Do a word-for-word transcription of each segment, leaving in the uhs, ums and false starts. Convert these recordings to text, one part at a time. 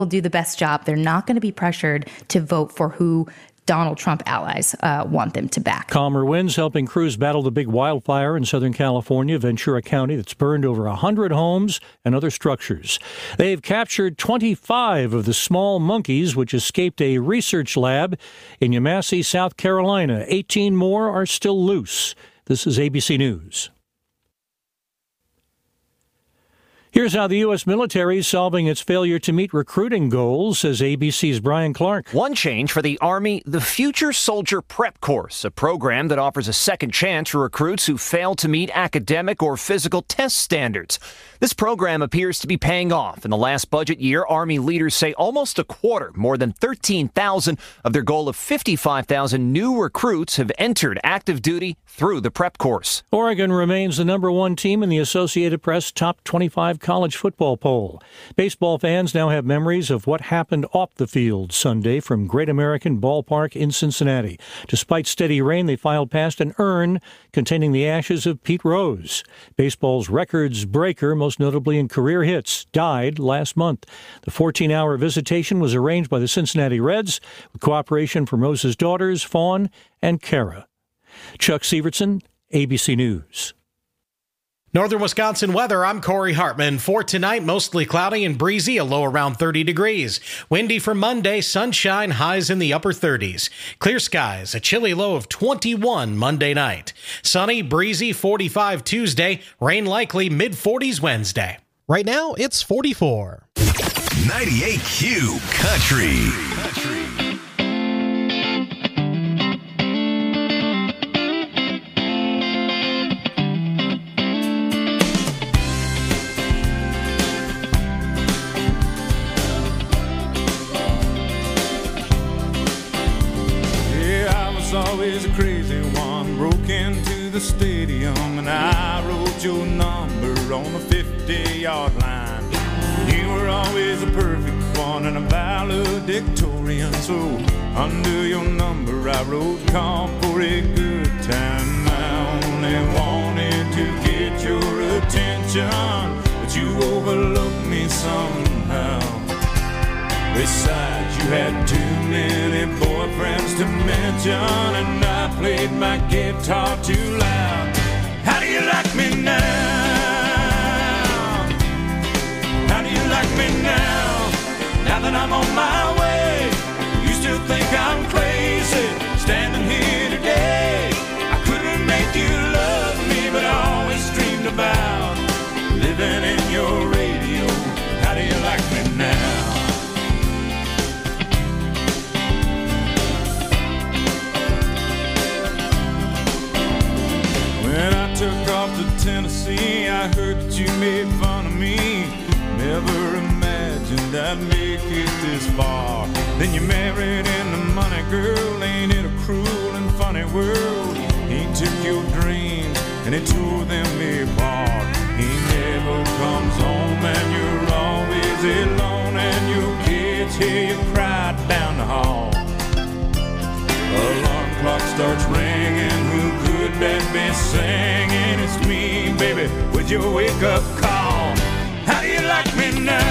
will do the best job. They're not going to be pressured to vote for who Donald Trump allies uh, want them to back. Calmer winds helping crews battle the big wildfire in Southern California, Ventura County, that's burned over one hundred homes and other structures. They've captured twenty-five of the small monkeys which escaped a research lab in Yamasee, South Carolina. eighteen more are still loose. This is A B C News. Here's how the U S military is solving its failure to meet recruiting goals, says A B C's Brian Clark. One change for the Army, the Future Soldier Prep Course, a program that offers a second chance for recruits who fail to meet academic or physical test standards. This program appears to be paying off. In the last budget year, Army leaders say almost a quarter, more than thirteen thousand of their goal of fifty-five thousand new recruits have entered active duty through the prep course. Oregon remains the number one team in the Associated Press top twenty-five college football poll. Baseball fans now have memories of what happened off the field Sunday from Great American Ballpark in Cincinnati. Despite steady rain, they filed past an urn containing the ashes of Pete Rose. Baseball's records breaker, most notably in career hits, died last month. The fourteen-hour visitation was arranged by the Cincinnati Reds with cooperation from Rose's daughters, Fawn and Kara. Chuck Severson, A B C News. Northern Wisconsin weather, I'm Corey Hartman. For tonight, mostly cloudy and breezy, a low around thirty degrees. Windy for Monday, sunshine, highs in the upper thirties. Clear skies, a chilly low of twenty-one Monday night. Sunny, breezy, forty-five Tuesday. Rain likely, mid forties Wednesday. Right now, it's forty-four. ninety-eight Q Country. Country. Always a crazy one, broke into the stadium and I wrote your number on the fifty-yard line. You were always a perfect one and a valedictorian, so under your number I wrote call for a good time. I only wanted to get your attention, but you overlooked me somehow. Besides, you had too many boyfriends to mention, and I played my guitar too loud. How do you like me now? How do you like me now? Now that I'm on my way, you still think I'm crazy, standing here today. I couldn't make you love me, but I always dreamed about living in your radio. How do you like me now? When I took off to Tennessee, I heard that you made fun of me. Never imagined I'd make it this far. Then you married into money, girl. Ain't it a cruel and funny world? He took your dreams and he tore them apart. He never comes home and you're always alone, and your kids hear you cry down the hall. Alarm clock starts ringing, who could that be singing? It's me, baby, with your wake-up call. How do you like me now?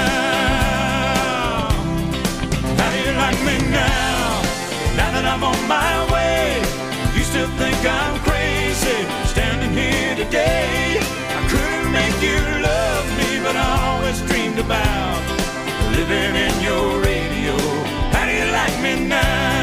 How do you like me now? Now that I'm on my way, you still think I'm crazy, standing here today. I couldn't make you love me, but I always dreamed about living in your radio. How do you like me now?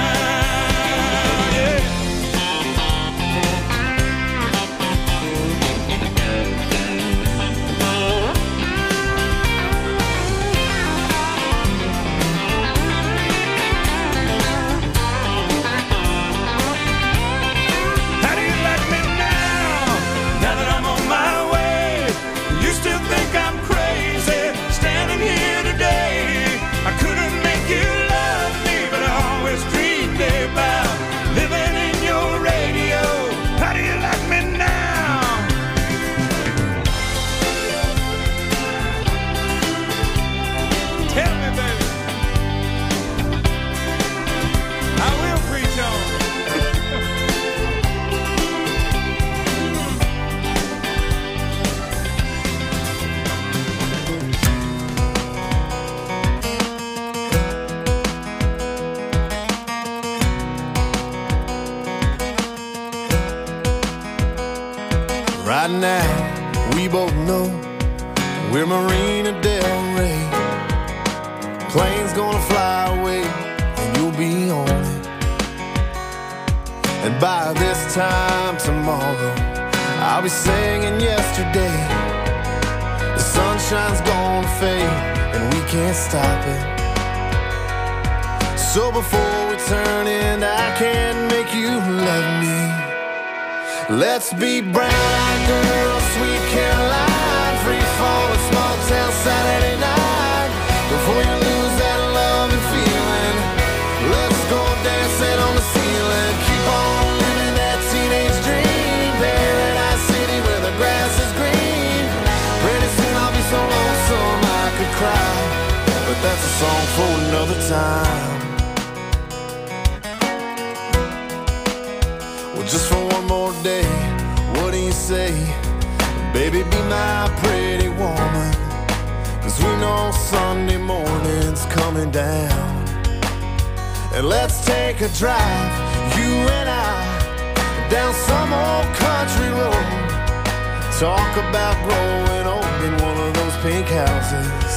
Right now, we both know we're Marina Del Rey. Plane's gonna fly away, and you'll be on it. And by this time tomorrow, I'll be singing yesterday. The sunshine's gonna fade, and we can't stop it. So before we turn in, I can't make you love me. Let's be brown-eyed girls, sweet Caroline, free fall, a small town Saturday night. Before you lose that love and feeling, let's go dancing on the ceiling. Keep on living that teenage dream, Paradise City where the grass is green. Pretty soon I'll be so lonesome I could cry, but that's a song for another time. Well, just for one more day, what do you say? Baby, be my pretty woman, 'cause we know Sunday morning's coming down. And let's take a drive, you and I, down some old country road. Talk about growing old in one of those pink houses.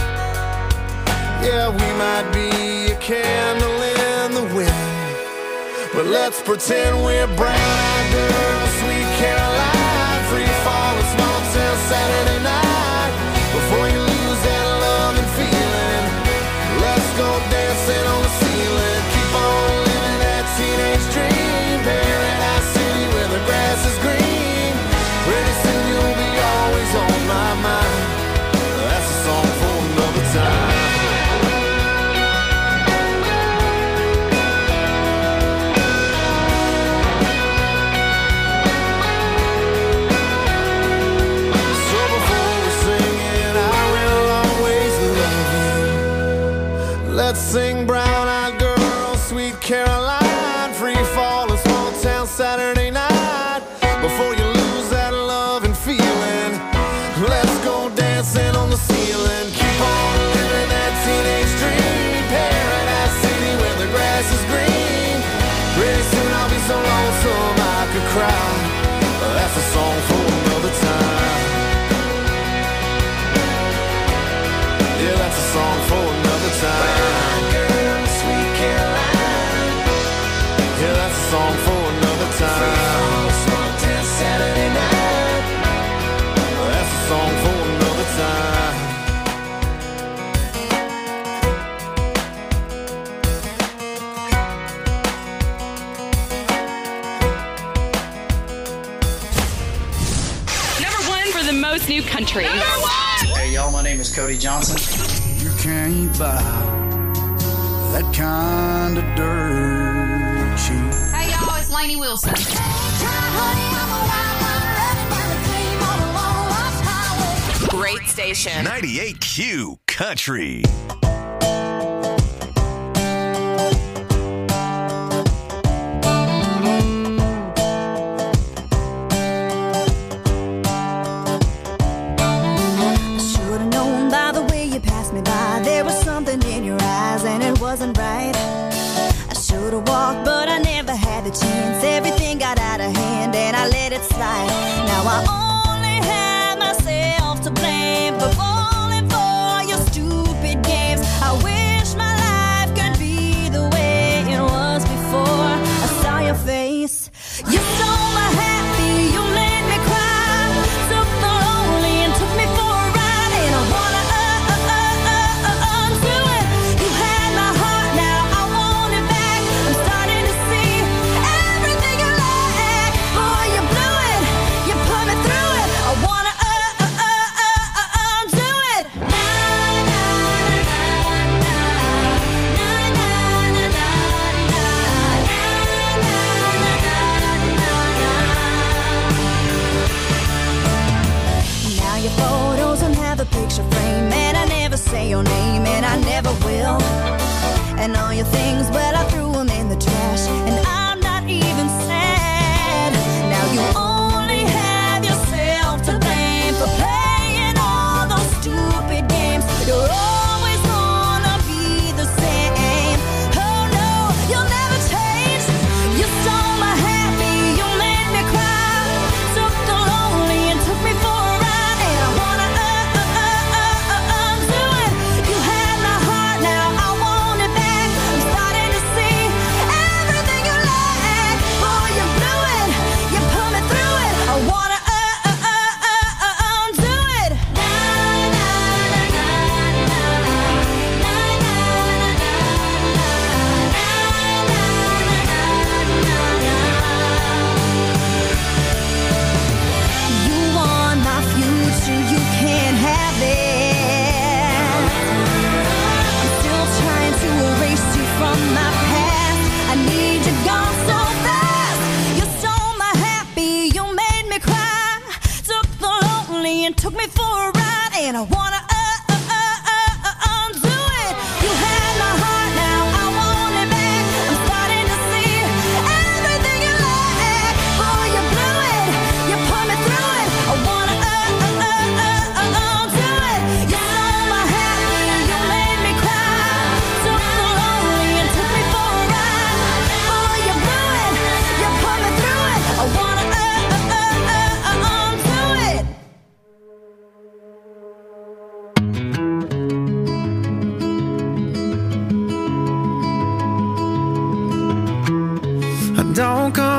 Yeah, we might be a candle in the wind, but let's pretend we're brown-eyed girls, sweet Caroline, free fall, a small town Saturday night. Before you lose that love and feeling, let's go dancing on the ceiling. Keep on living that teenage dream, Paradise City where the grass is green. Pretty soon you'll be always on my mind. That's a song for another time. Let's sing brown-eyed girl, sweet Caroline, free fall, a small town Saturday night. Before you lose that love and feeling, let's go dancing on the ceiling. Keep on living that teenage dream, Paradise City where the grass is green. Pretty soon I'll be so lonesome I could cry. That's a song for another time. Yeah, that's a song for another time. Song for another time. Saturday night. That's a song for another time. Number one for the most new country. Number one! Hey y'all, my name is Cody Johnson. You can't buy that kind of dirt. Hey y'all, it's Lainey Wilson. Great station. ninety-eight Q Country. Should've known by the way you passed me by, there was something in your eyes and it wasn't right. Should've walked, but I never had the chance. Everything got out of hand and I let it slide. Now I only have myself to blame for falling for your stupid games. I wish my life could be the way it was before I saw your face. You stole my happy, you made me cry. Took the lonely and took me for a ride. And I wanna uh, uh, uh, uh, uh, undo it. You had my heart, now I want it back. I'm starting to see everything you lack. Boy, you blew it, you put me through it. I wanna uh, uh, uh, uh, uh, undo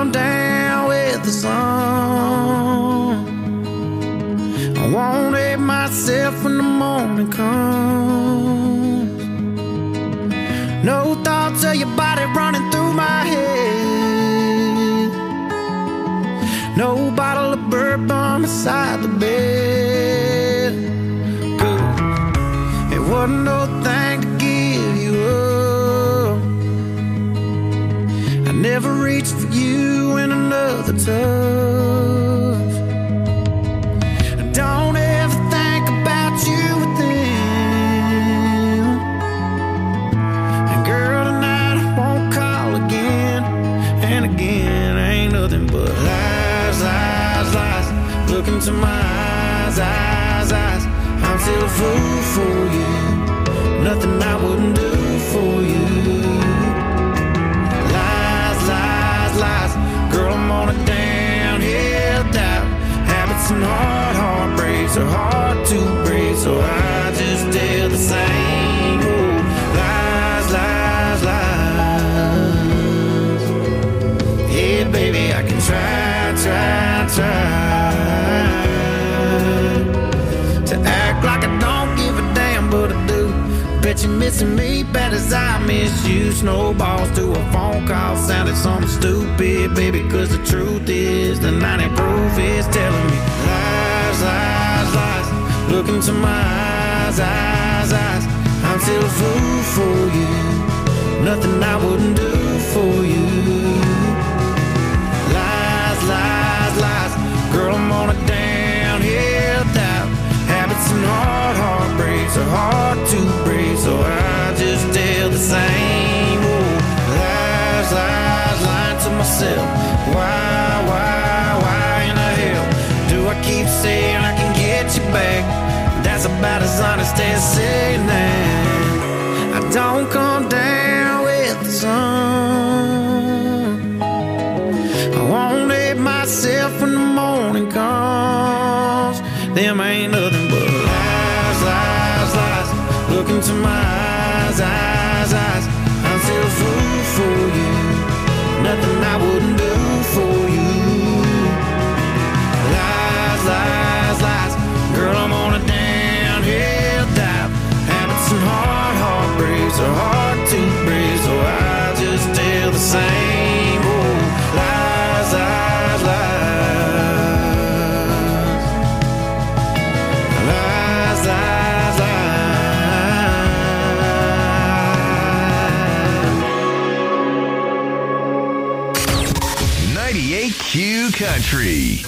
come down with the sun. I won't hate myself when the morning comes. No thoughts of your body running through my head. No bottle of bourbon beside the bed. Good. It wasn't no thing to give you up. I never reached for you in another touch. Don't ever think about you with them. And girl, tonight I won't call again. And again, ain't nothing but lies, lies, lies. Look into my eyes, eyes, eyes. I'm still a fool for you. Nothing I wouldn't do for you. Lies, lies, lies. Girl, I'm on a downhill dive. Habits and heart, heartbreaks are hard to break, so I just tell the same old lies, lies, lies. Yeah, baby, I can try, try, try to act like I don't give a damn, but I do. Bet you're missing me bad as I miss you. Snowballs to a phone call sounded something stupid, baby, cause the truth is the ninety proof is telling me lies, lies, lies. Look into my eyes, eyes, eyes. I'm still a fool for you. Nothing I wouldn't do for you. Lies, lies, lies. Girl, I'm on a downhill dive. Habits and hard heartbreaks are hard to break, so I just tell the same old lies, lies, lying to myself. Why, why, why in the hell do I keep saying I can get you back? That's about as honest as saying that I don't come down with the sun. I won't hate myself when the morning comes. Them ain't nothing but lies, lies, lies. Look into my eyes, eyes, eyes. I'm still a fool for you. Nothing I wouldn't do for you. Lies, lies, lies. Girl, I'm on a downhill dive. Habits and hard heartbreaks are hard to break, so I just tell the same old lies, lies, lies. Lies, lies, lies. ninety-eight Q Country.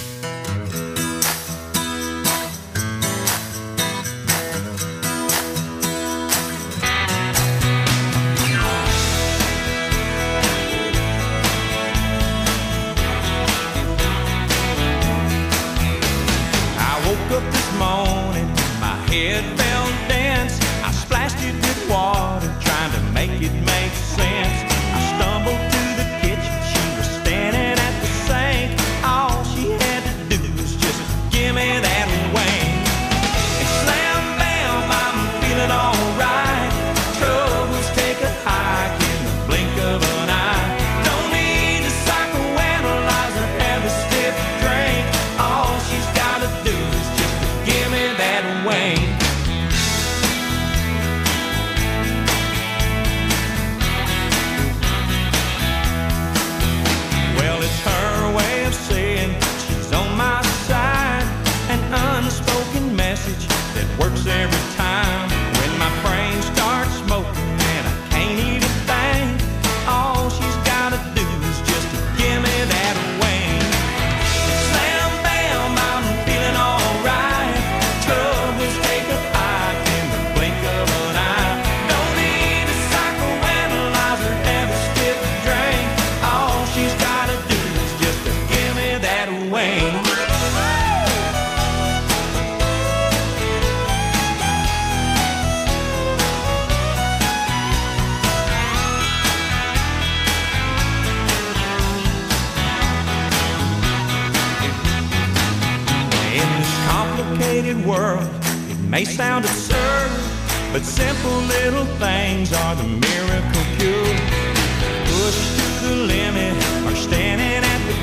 World, it may sound absurd, but simple little things are the miracle cure. Pushed to the limit or standing at the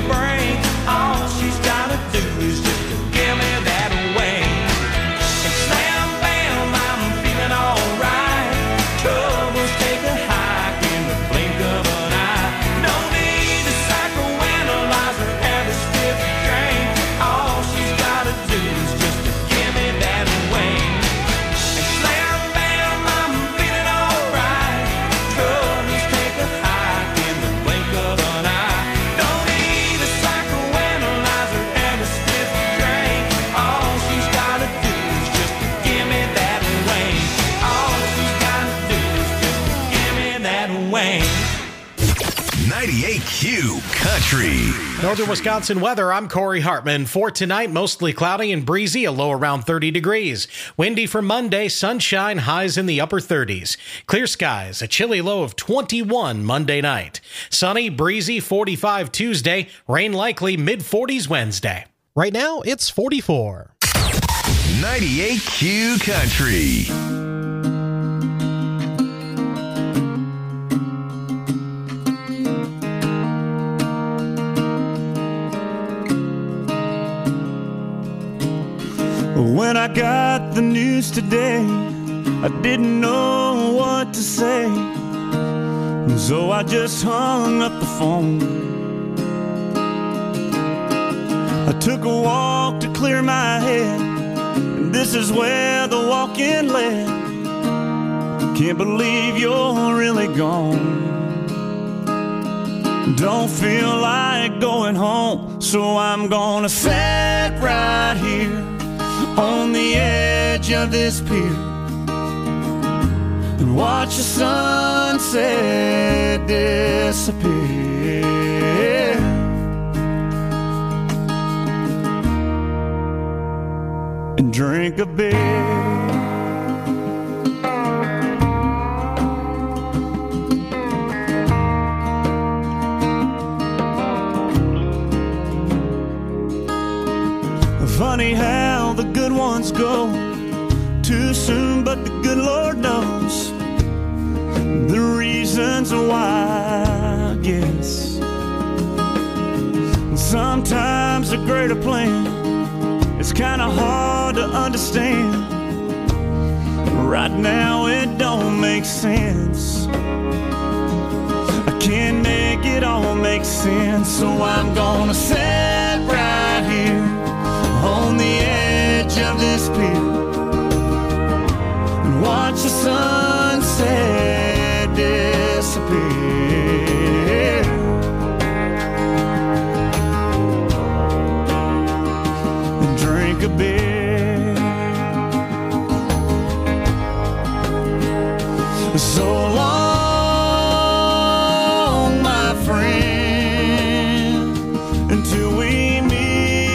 ninety-eight Q Country. Northern Wisconsin weather, I'm Corey Hartman. For tonight, mostly cloudy and breezy, a low around thirty degrees. Windy for Monday, sunshine, highs in the upper thirties. Clear skies, a chilly low of twenty-one Monday night. Sunny, breezy, forty-five Tuesday. Rain likely, mid forties Wednesday. Right now, it's forty-four. ninety-eight Q Country. When I got the news today, I didn't know what to say, so I just hung up the phone. I took a walk to clear my head, and this is where the walk-in led. Can't believe you're really gone. Don't feel like going home, so I'm gonna sit right here on the edge of this pier and watch the sunset disappear. And drink a beer. Funny how the good ones go too soon, but the good Lord knows the reasons why, I guess. Sometimes a greater plan is kind of hard to understand. Right now it don't make sense. I can't make it all make sense, so I'm gonna sit right here on the edge of this pier and watch the sunset disappear. And drink a beer. So long, my friend, until we meet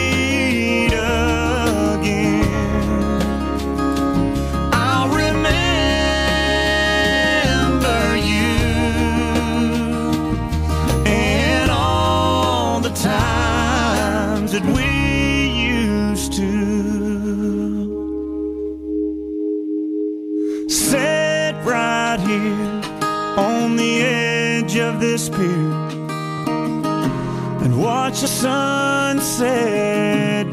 that we used to sit right here on the edge of this pier and watch the sunset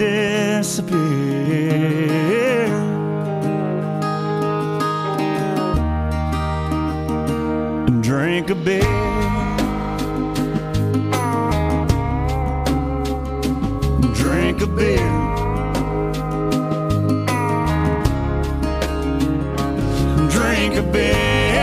disappear. And drink a beer. Drink a beer. Drink a beer.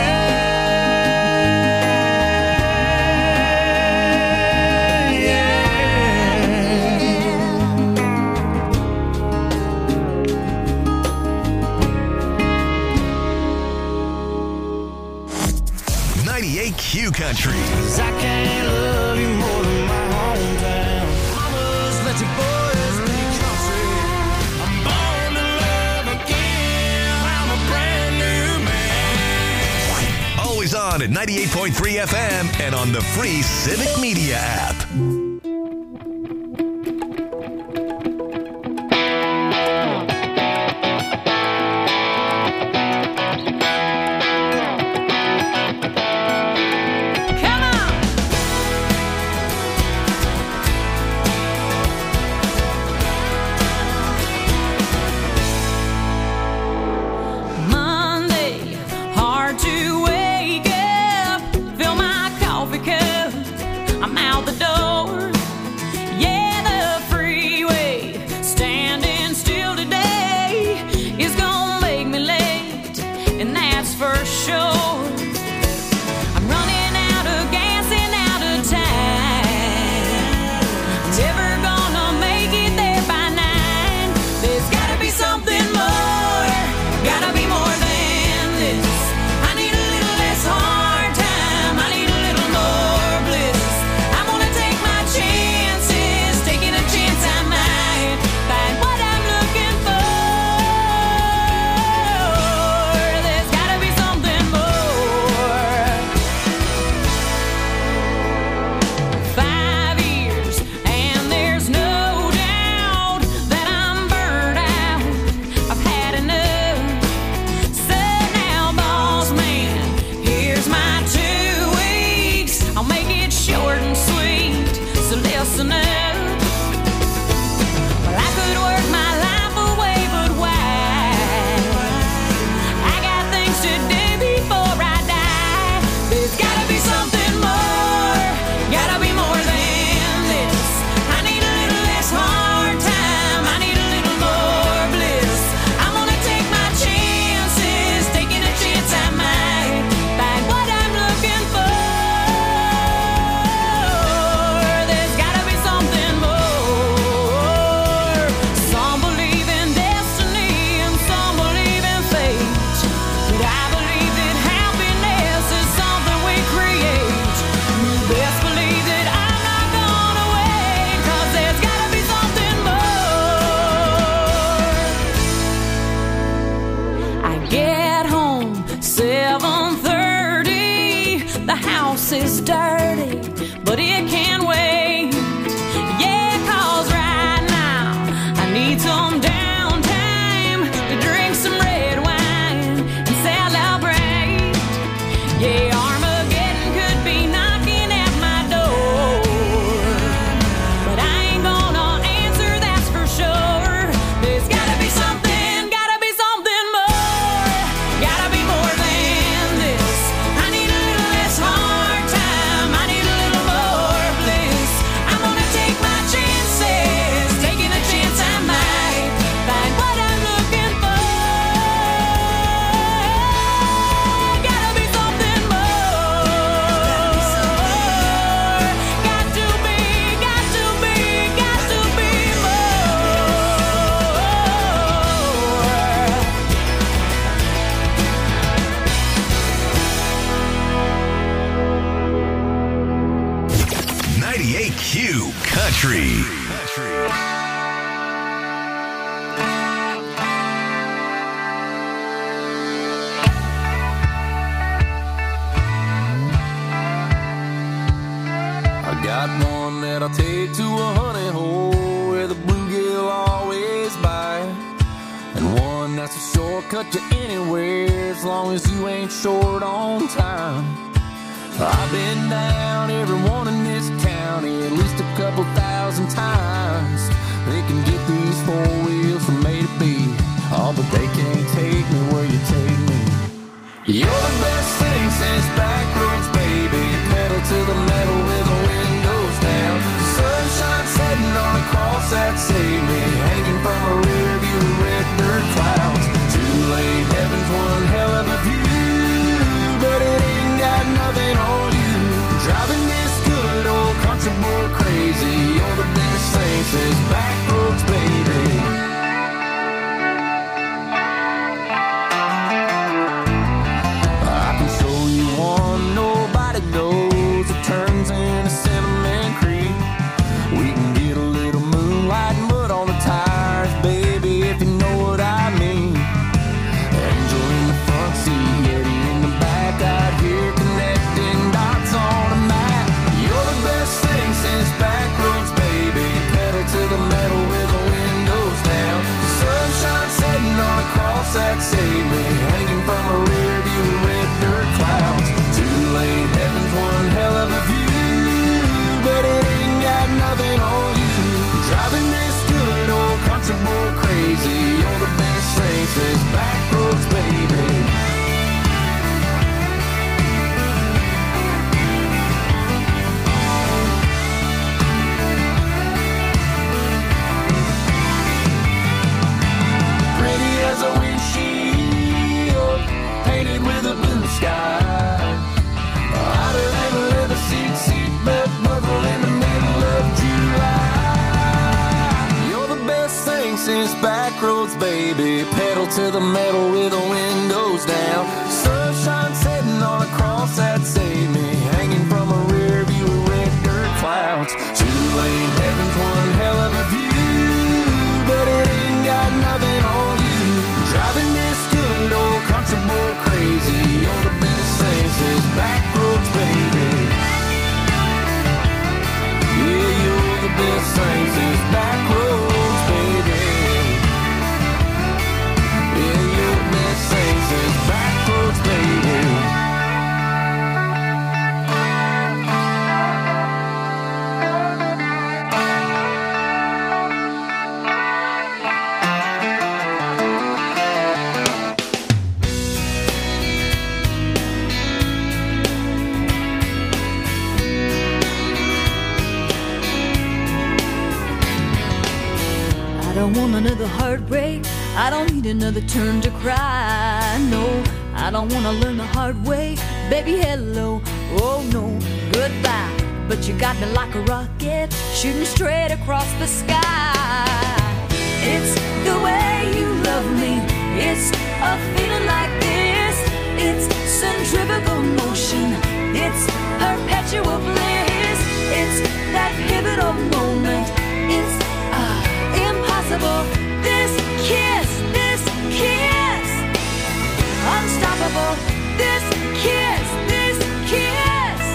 ninety-eight Q Country. 'Cause I can't love you more than my hometown. Mama's let you boys be country. I'm born to love again. I'm a brand new man. Always on at ninety-eight point three F M and on the free Civic Media app. Out the door, listening. Well, I could work my life away, but why? I got things to do before I die. There's gotta be something more, gotta be more than this. I need a little less hard time, I need a little more bliss. I'm gonna take my chances, taking a chance I might find what I'm looking for. There's gotta be something more. Some believe in destiny and some believe in fate, but I believe that happiness is something we create. You best believe that I'm not gonna wait, 'cause there's gotta be something more. I get home seven thirty. The house is dirty, but it can wait. Yeah, 'cause right now I need some downtime to drink some red wine and celebrate. Yeah, Armageddon could be knocking at my door, but I ain't gonna answer, that's for sure. There's gotta be something, gotta be something more, gotta be more than this. I need a little less hard time, I need a little more bliss. I'm gonna take my chances, taking a chance I might find what I'm looking for. Gotta be something more. Got to be, got to be, got to be more. ninety-eight Q Country. I got one that I'll take to a honey hole where the bluegill always bite, and one that's a shortcut to anywhere as long as you ain't short on time. I've been down every one in this county at least a couple thousand times. They can get these four wheels from A to B, oh, but they can't take me where you take me. You're the best thing since back roads, baby. Pedal to the metal with the windows down. Sunshine setting on a cross that saved me, hanging from a rear view of red dirt clouds. Too late, heaven's one hell of a view, but it ain't got nothing on you. Driving this good old country boy crazy. You're the best thing since back roads, baby. I can show you one nobody knows. It turns into Cinnamon Creek. We can get a little moonlight and mud on the tires, baby, if you know what I mean. Angel in the front seat, Eddie in the back, out here connecting dots on a map. You're the best thing since back roads, baby. Pedal to the metal with the windows down. Sunshine setting on a cross that saved me, hanging from a rear view of red dirt clouds. Too late, heaven's one hell of a view, but it ain't got nothing on you. Driving this good old country boy crazy. You're the best thing since back roads, baby. Pretty as a windshield, painted with a blue sky. Hotter than a leather seat, seatbelt buckle in the middle of July. You're the best thing since back roads, baby. Pedal to the metal with the windows down. Sunshine setting on a cross that saved me, hanging from a rear view of red dirt clouds. Too late, heaven's one hell of a view, but it ain't got nothing on you. Driving this good old country boy crazy. You're the best thing since back roads, baby. Yeah, you're the best thing since back roads, baby. Yeah, you're the best thing since back roads, don't want another heartbreak. I don't need another turn to cry. No, I don't want to learn the hard way. Baby, hello, oh no, goodbye. But you got me like a rocket, shooting straight across the sky. It's the way you love me. It's a feeling like this. It's centrifugal motion. It's perpetual bliss. It's that pivotal moment. It's uh, impossible. This kiss, this kiss, unstoppable. This kiss, this kiss.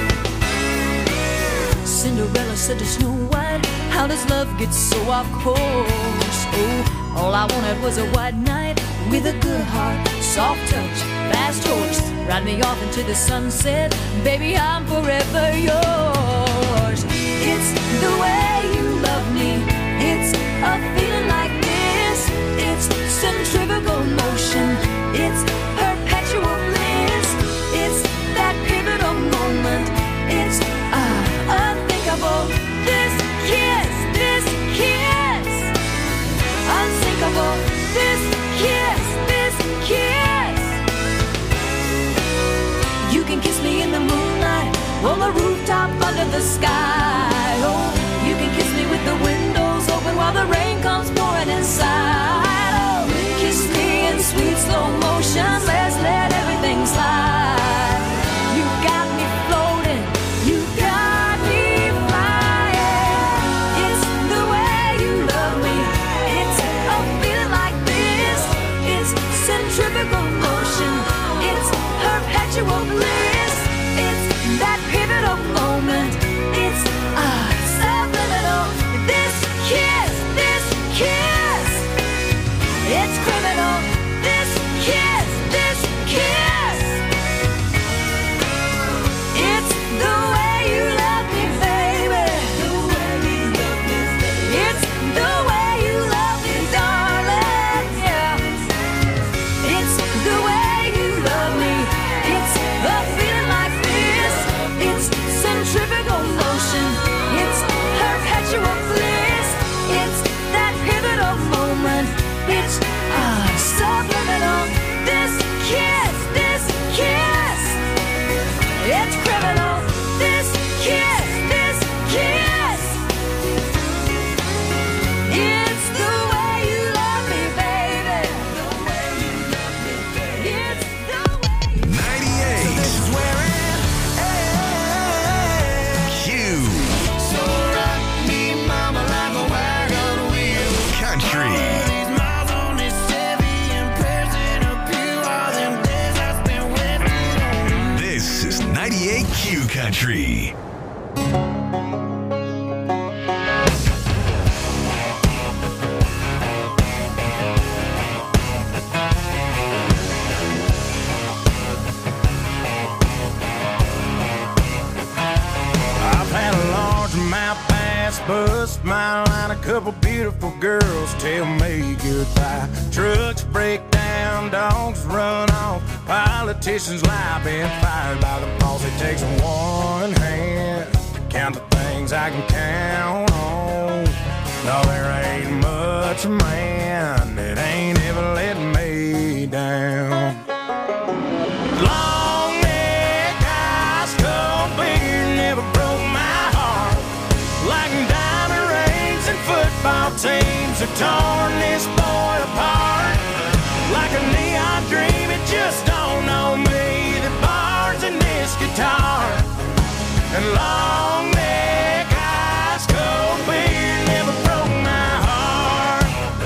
Cinderella said to Snow White, how does love get so off course? Oh, all I wanted was a white knight with a good heart, soft touch, fast horse. Ride me off into the sunset, baby, I'm forever yours. It's the way you love me. It's a feeling like this. It's centrifugal motion. It's perpetual bliss. It's that pivotal moment. It's uh, unthinkable. This kiss, this kiss, unsinkable. This kiss, this kiss. You can kiss me in the moonlight, on the rooftop under the sky. Oh, you can kiss me with the windows open while the rain comes pouring inside. Oh, kiss me in sweet slow motion. Let's let everything slide. You got me floating. You got me flying. It's the way you love me. It's a feeling like this. It's centrifugal motion. It's perpetual bliss. It's that pivotal moment. It's uh, subliminal. This kiss, this kiss, it's criminal. This kiss, this kiss, it's the way you love me, baby. It's the way you love me, darling. Yeah. It's the way you love me. It's a feeling like this. It's centrifugal motion. It's perpetual bliss. It's that pivotal moment. It's uh, subliminal. This kiss, this kiss, it's criminal. This kiss, this kiss, it's the way you love me, baby. The way you love me, baby. It's the way you ninety-eight. So this is where it ends. Q. So rock me, mama, like a wagon wheel. Country. These miles on this Chevy and prayers in a pew. All them days I spent wasting on. This is ninety-eight Q Country. I've had a large mouth pass, bust my line. A couple beautiful girls tell me goodbye. Trucks break down, dogs run off. Politicians lie, been fired by the boss. It takes one hand to count the things I can count on. No, there ain't much man that ain't ever let me down. Long neck, ice cold beer never broke my heart. Like diamond rings and football teams have torn this boy apart. Like a neon dream, it just don't know me. The bars in this guitar and long neck, ice cold beer never broke my heart.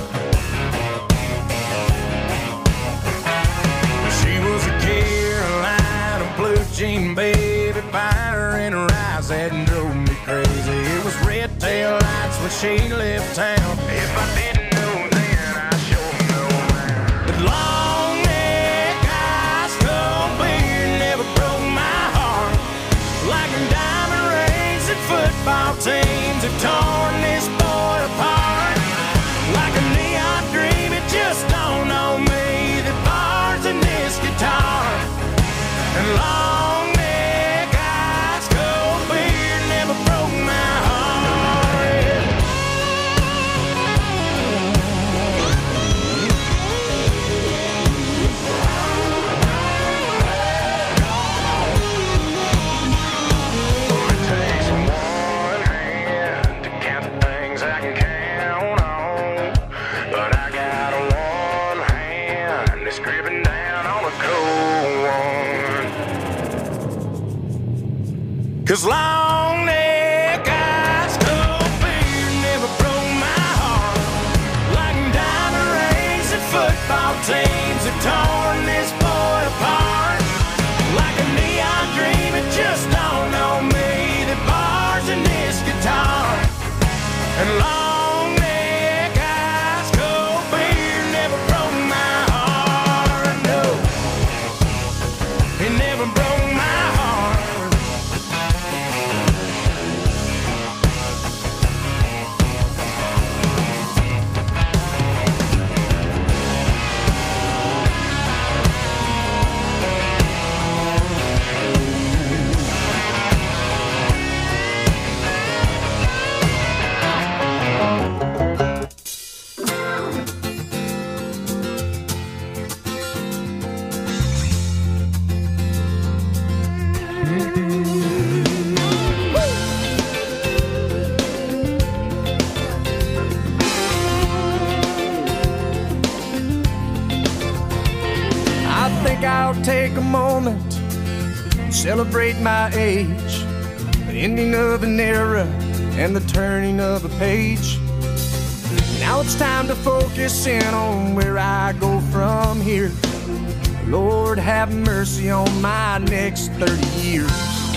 She was a Carolina blue jean baby, fire in her eyes that drove me crazy. It was red tail lights when she left town. If I didn't know then, I sure know now. But long neck, ice cold beer never broke my heart. Like diamond rings and football teams have torn this boy apart. Like a neon dream, it just don't know me. The bars in this guitar and long neck, ice cold beer never broke my heart. 'Cause long neck ice cold beer never broke my heart like diamond rings and football teams have torn this boy apart. Like a neon dream, it just dawned on me that bars in this guitar and long neck ice cold beer never broke my heart. No, it never broke my heart. I'll take a moment, celebrate my age, the ending of an era and the turning of a page. Now it's time to focus in on where I go from here. Lord, have mercy on my next thirty years.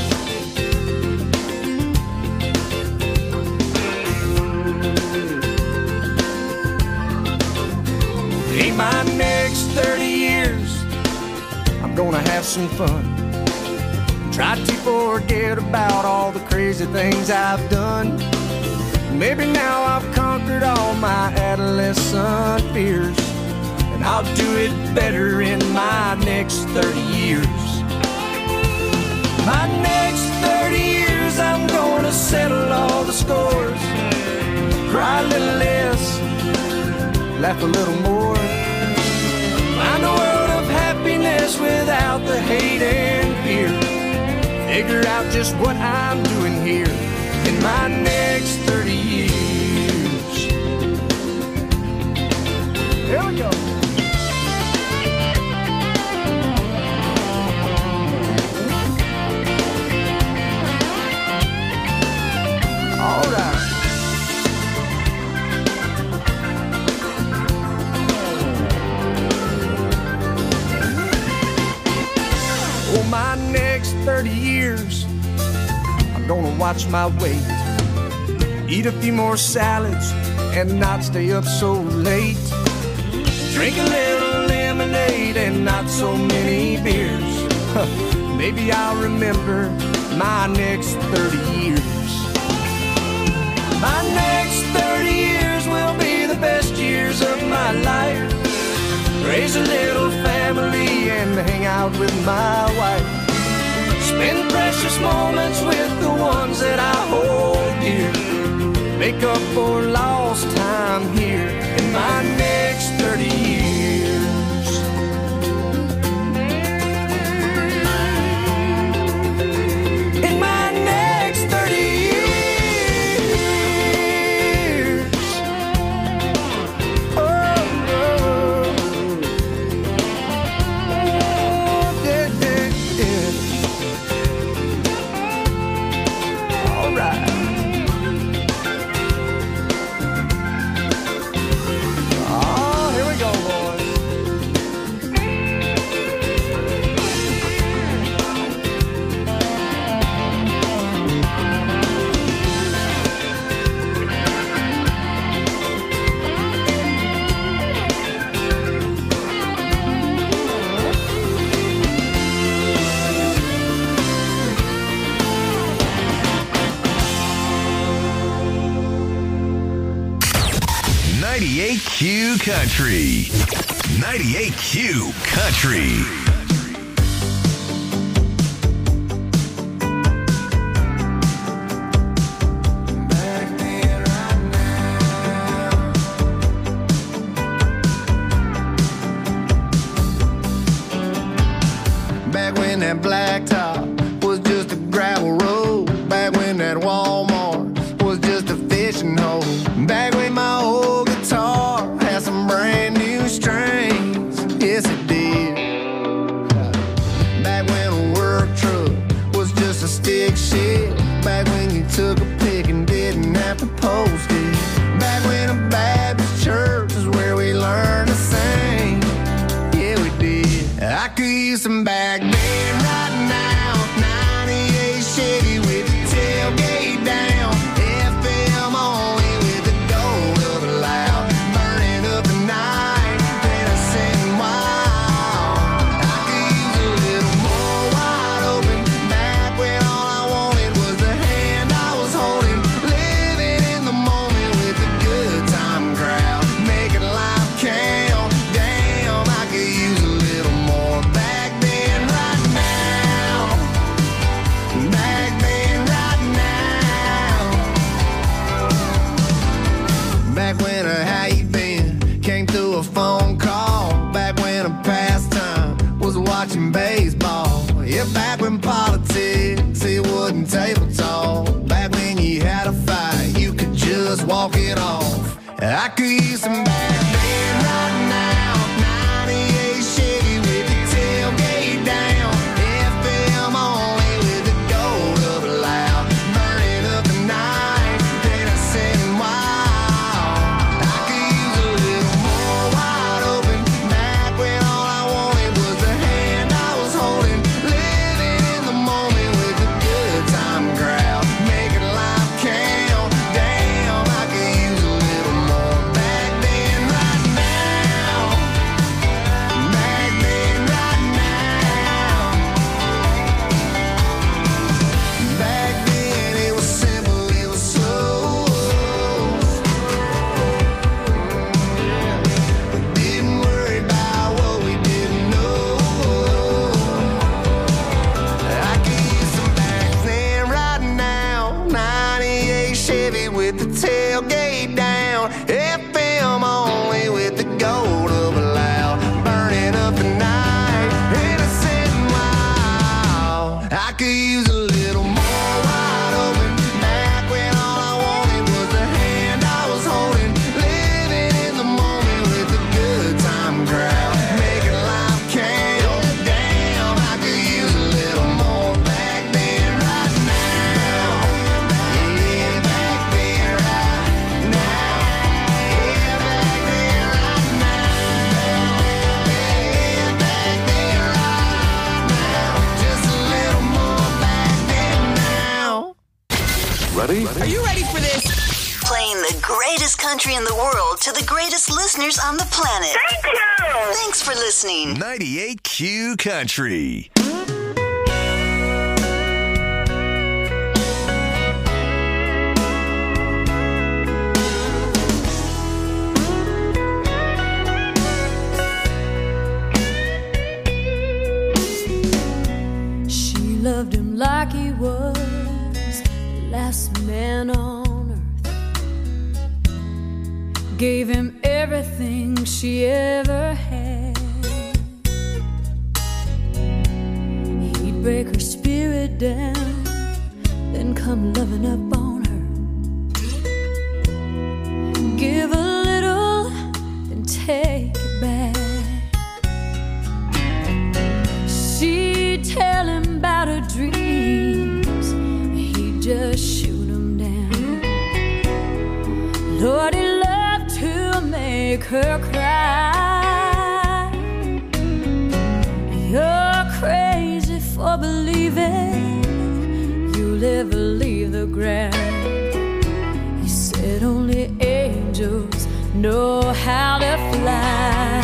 In my next thirty years, I'm gonna have some fun. Try to forget about all the crazy things I've done. Maybe now I've conquered all my adolescent fears, and I'll do it better in my next thirty years. My next thirty years, I'm gonna settle all the scores. Cry a little less, laugh a little more. Find a world of happiness without the hate and fear. Figure out just what I'm doing here in my next thirty years. Here we go. All right. For my next thirty years, I'm gonna watch my weight, eat a few more salads and not stay up so late, drink a little lemonade and not so many beers. Maybe I'll remember my next thirty years. My next thirty years will be the best years of my life. Raise a little family and hang out with my wife. Spend precious moments with the ones that I hold dear. Make up for lost time here in my next thirty years. In my next thirty years. Oh, oh. Yeah, yeah, yeah. All right. Oh, here we go, boys. ninety-eight Q Country. ninety-eight Q Country. Back when that blacktop was just a gravel road. Back when that Walmart was just a fishing hole. Back when my old guitar had some brand new strings. Yes, it did. I could use some back then right now. ninety-eight Chevy with the tailgate down. F M only with the gold up loud. Burning up the night, then I said, wow. I could use a little more wide open. Back when all I wanted was the hand I was holding. Living in the moment with a good time crowd. Making life count. Damn, I could use a little more back then right now. Back then right now. Back then it was simple, it was slow. We didn't worry about what we didn't know. I could use some back then right now. ninety-eight Chevy with the tailgate down. F M only with the gold up loud. Burning up the night. And I said, wow. I could use a little more wide open. Back when all I wanted was the hand I was holding. Living in the moment with a good time crowd. Making life count. Damn, I could use a little more back then right now. Yeah, back then right now. Yeah, back then right now. Yeah, back then right now. Just a little more back then now. Ready? Are you ready for this? Playing the greatest country in the world to the greatest listeners on the planet. Thank you. Thanks for listening. ninety-eight Q Country. She loved him like he was the last man on earth. Gave him everything she ever had. He'd break her spirit down, then come loving up on her. Give a little, then take it back. She'd tell him about her dreams, he'd just shoot them down. Lord, he loved to make her cry. You're crazy for believing you'll ever leave the ground. He said only angels know how to fly.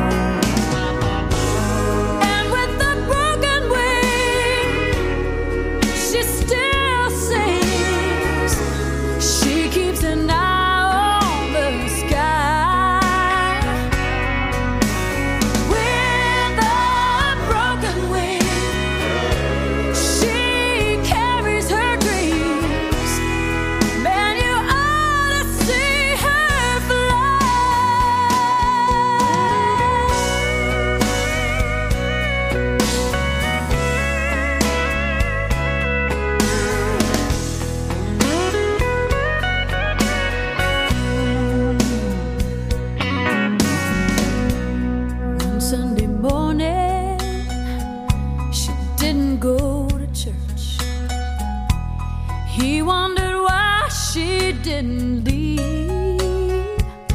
Didn't leave.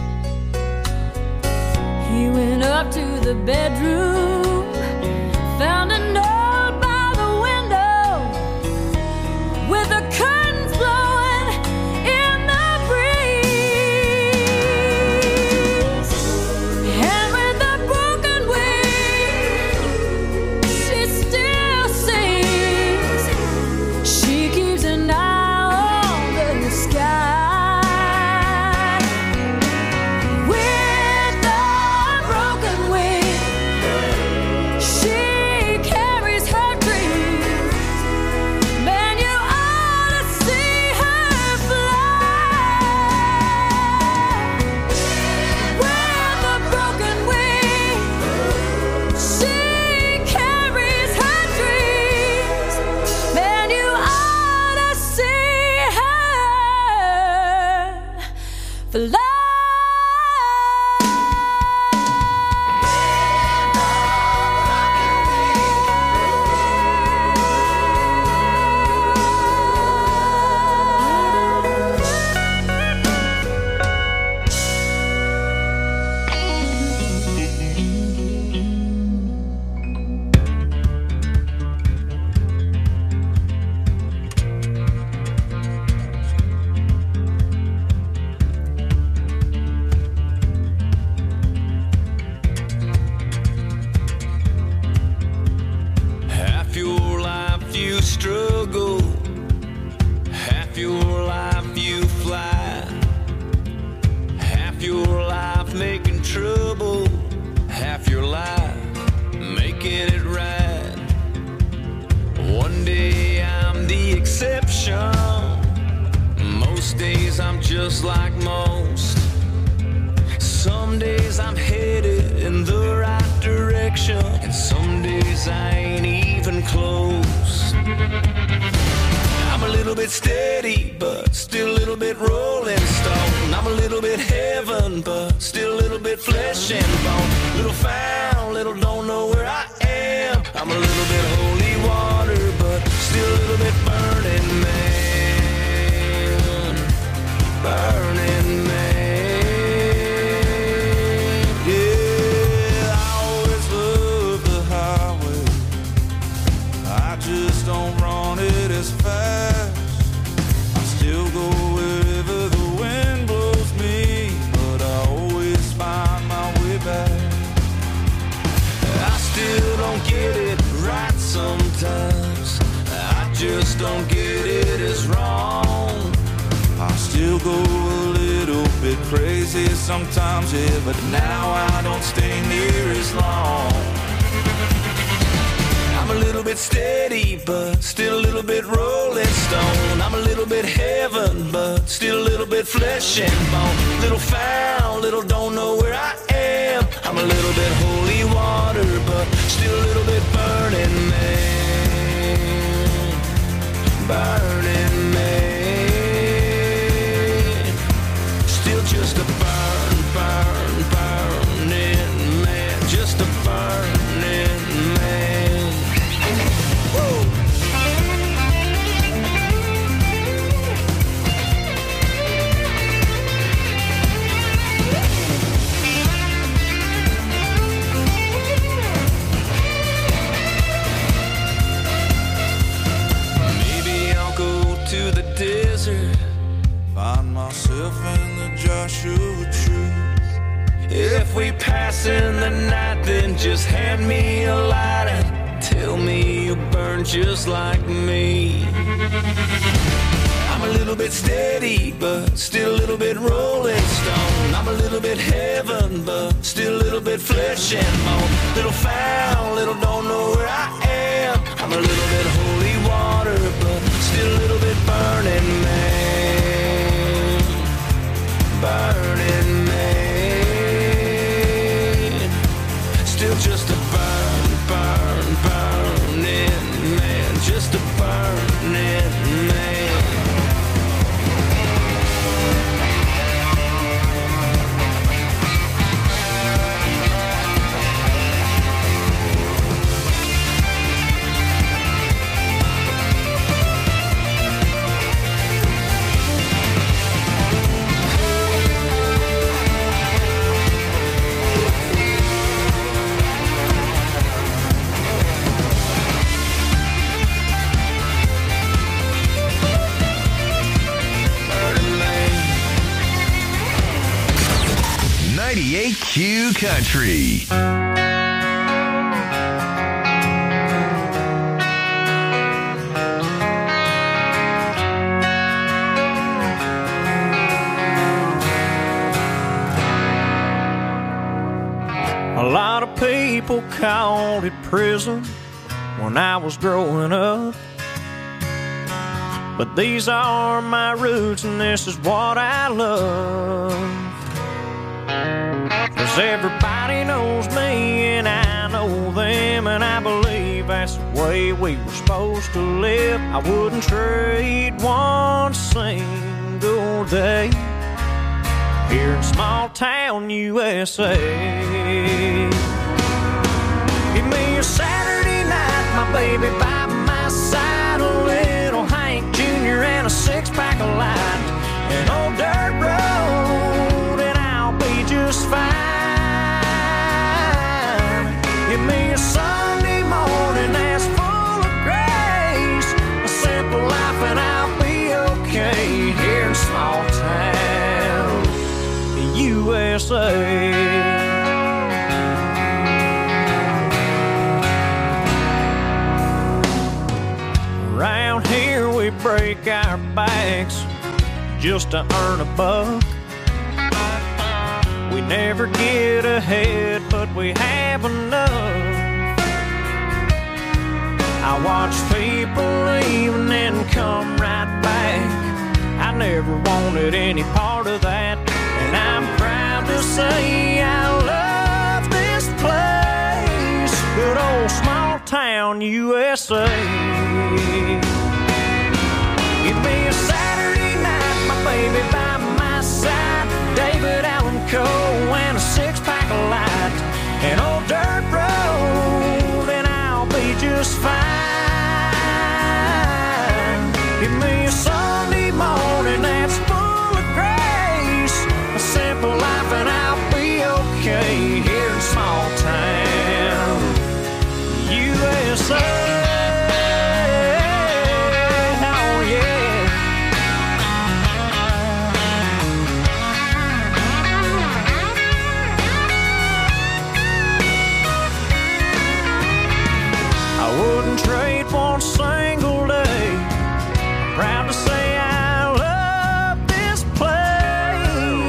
He went up to the bedroom, found a note by the window with the curtains blowing in the breeze. And with a broken wing, she still sings. She keeps an eye on the sky. struggle. Half your life you fly, half your life making trouble, half your life making it right. One day I'm the exception, most days I'm just like most. Some days I'm headed in the right direction, and some days I ain't even close. I'm a little bit steady, but still a little bit rolling stone. I'm a little bit heaven, but still a little bit flesh and bone. Little found, little don't know where I am. I'm a little bit holy water, but still a little bit burning man. Burning man. Yeah, I always love the highway. I just don't run it as fast. I still go wherever the wind blows me, but I always find my way back. I still don't get it right sometimes. I just don't get it as wrong. I still go a little bit crazy sometimes, yeah, but now I don't stay near as long. I'm a little bit steady, but still a little bit rolling stone. I'm a little bit heaven, but still a little bit flesh and bone. Little found, little don't know where I am. I'm a little bit holy water, but still a little bit burning man. Burning man. Still just a burn, burn, burning man. Just a burning man. Woo! Maybe I'll go to the desert, find myself in the Joshua tree. If we pass in the night, then just hand me a lighter. Tell me you burn just like me. I'm a little bit steady, but still a little bit rolling stone. I'm a little bit heaven, but still a little bit flesh and bone. Little found, little don't know where I am. I'm a little bit holy water, but still a little bit burning man. Burning man. Still just a burn, burn, burning man. Just a burning man. ninety-eight Q Country. A lot of people called it prison when I was growing up, but these are my roots and this is what I love. 'Cause everybody knows me and I know them, and I believe that's the way we were supposed to live. I wouldn't trade one single day here in small town U S A. Give me a Saturday night, my baby by my side, a little Hank Junior and a six-pack of light, an old dirt road, and I'll be just fine. Give me a Sunday morning that's full of grace, a simple life, and I'll be okay here in small town U S A. Around here we break our backs just to earn a buck. We never get ahead, but we have enough. I watch people leave and then come right back. I never wanted any part of that, and I'm proud to say I love this place. Good old small town U S A. Give me a Saturday night, my baby by my side, David Allan Coe and a six-pack of light, an old dirt road, and I'll be just fine. Give me a Sunday morning that's full of grace, a simple life, and I'll be okay here in small town U S A. Trade one single day. Proud to say I love this place.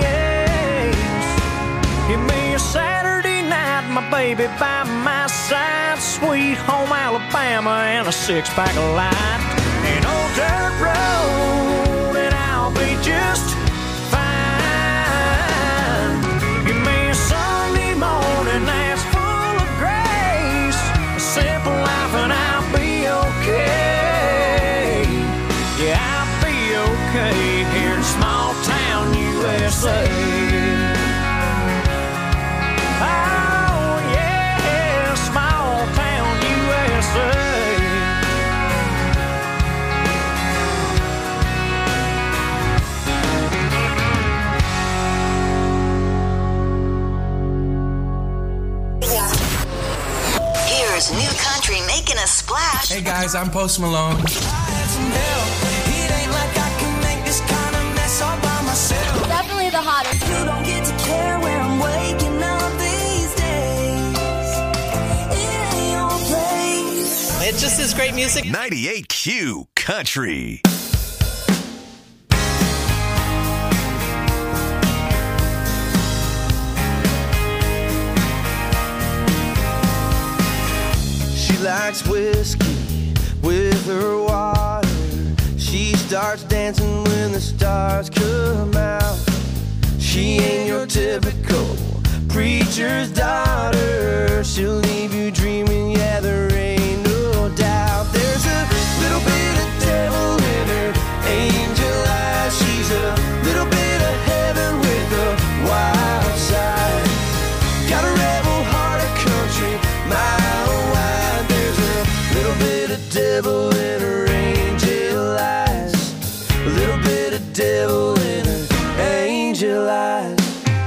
Give me a Saturday night, my baby by my side, sweet home Alabama, and a six-pack of light, an old dirt road, and I'll be just fine. Give me a Sunday morning that's full of grace, a simple life, and I'll be okay. Yeah, I'll be okay here in small town U S A. Oh yeah, small town U S A. Here's new country making a splash. Hey guys, I'm Post Malone. Definitely the hottest. You don't get to care where I'm waking up these days. It ain't your place. It just is great music. ninety-eight Q Country. She likes whiskey with her water. She starts dancing when the stars come out. She ain't your typical preacher's daughter. She'll leave you dreaming, yeah, there ain't no doubt. There's a little bit of devil in her angel eyes. She's a little bit of heaven with a wild side. Got a rebel heart of country, mile wide. There's a little bit of devil in her angel eyes. A little bit of devil in her angel eyes.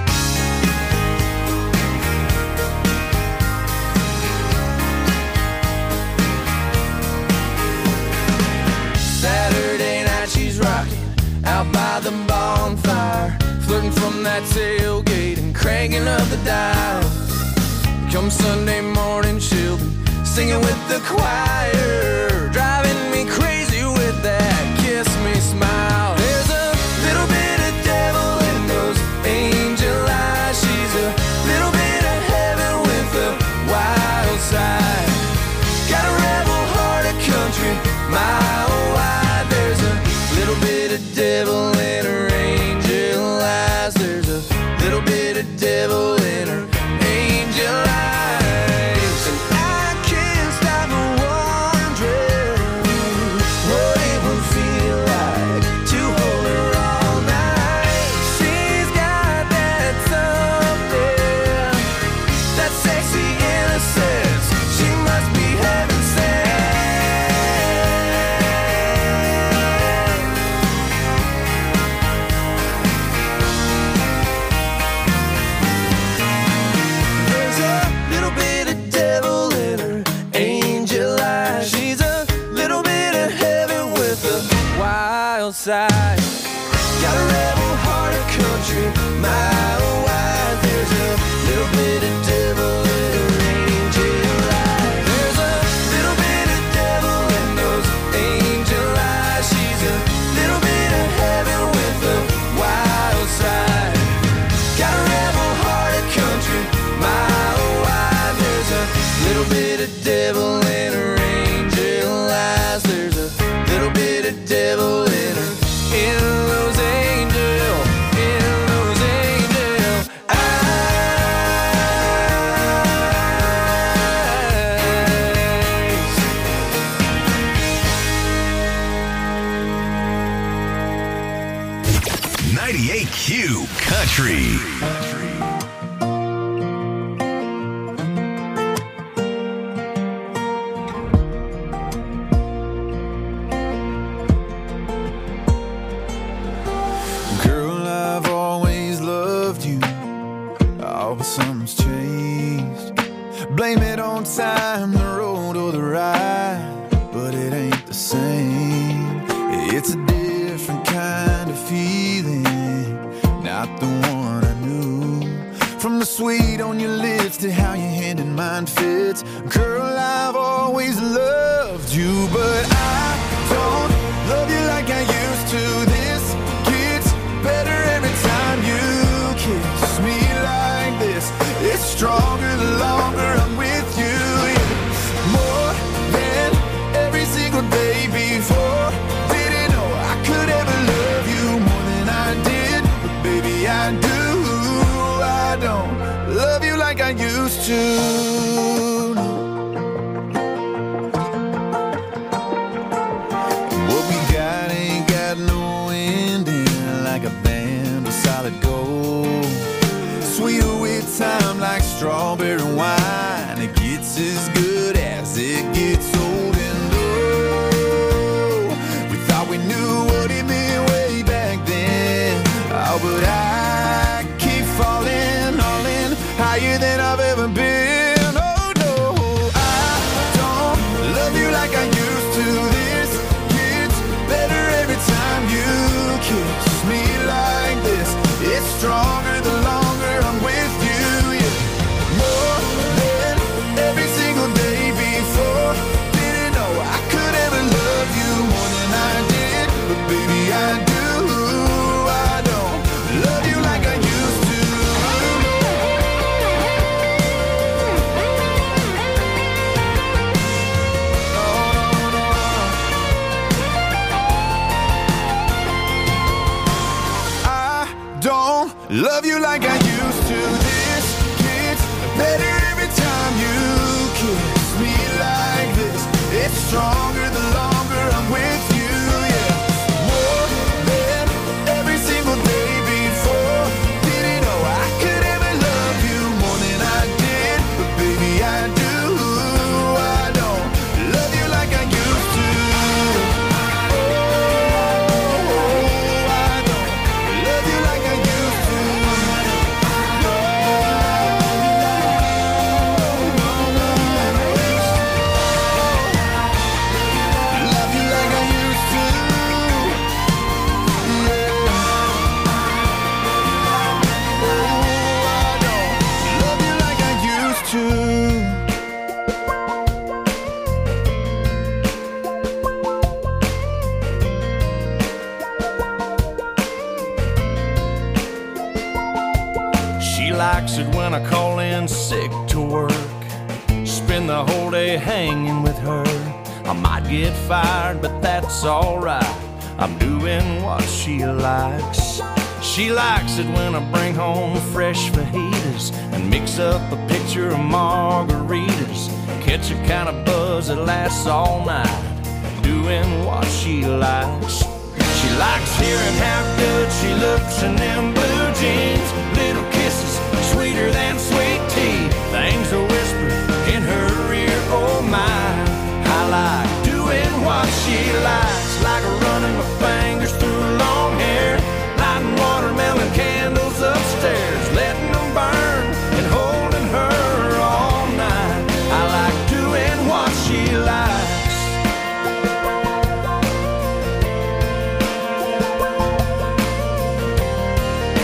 Saturday night she's rocking out by the bonfire, flirting from that tailgate and cranking up the dial. Come Sunday morning she'll be singing with the choir, driving me crazy with that kiss me smile. There's a little bit of devil in those angel eyes. She's a little bit of heaven with a wild side. Got a rebel heart of country, mile wide. There's a little bit of devil in her angel eyes. There's a little bit of devil in her angel eyes. And I can't stop wondering what it would feel like to hold her all night. She's got that something, that sexy innocence. She must be heaven sent. There's a little bit of devil in her angel eyes. She's a little bit of heaven with a wild side. Got a rebel heart of country, mile wide. There's a little bit of devil in her angel eyes. There's a little bit of devil in those angel ninety-eight Q Country. Girl, I've always loved you. Oh, but something's changed. Blame it on time, the road, or the ride, but it ain't the same. It's a different kind of feeling, not the one I knew. From the sweet on your lips to how your hand in mine fits. Girl, I've always loved you, but I don't love you like I used to. This gets better every time you kiss me like this. It's stronger the longer I'm with you. Yeah. More than every single day before. Didn't know I could ever love you more than I did, but baby I do. I don't love you like I used to. No. What we got ain't got no ending, like a band of solid gold. Sweeter with time like strawberry wine. It gets as good as it gets old. And oh, we thought we knew what it meant way back then. Oh, but I keep falling, all in, higher than I've ever been. Oh no, I don't love you like I used to. This gets better every time you kiss me like this. It's stronger the longer I'm with you. Yeah. More than every single day before. Didn't know I could ever love you more than I did, but baby I do. I don't love you like I used to. Don't love you like I used to. This gets better every time you kiss me like this. It's stronger the longer I'm with you. Yeah. More than every single day before. Didn't know I could ever love you more than I did, but baby I do. I don't love you like I used to. She likes it when I call in sick to work. Spend the whole day hanging with her. I might get fired, but that's alright. I'm doing what she likes. She likes it when I bring home fresh fajitas and mix up a pitcher of margaritas. Catch a kind of buzz that lasts all night. Doing what she likes. She likes hearing how good she looks in them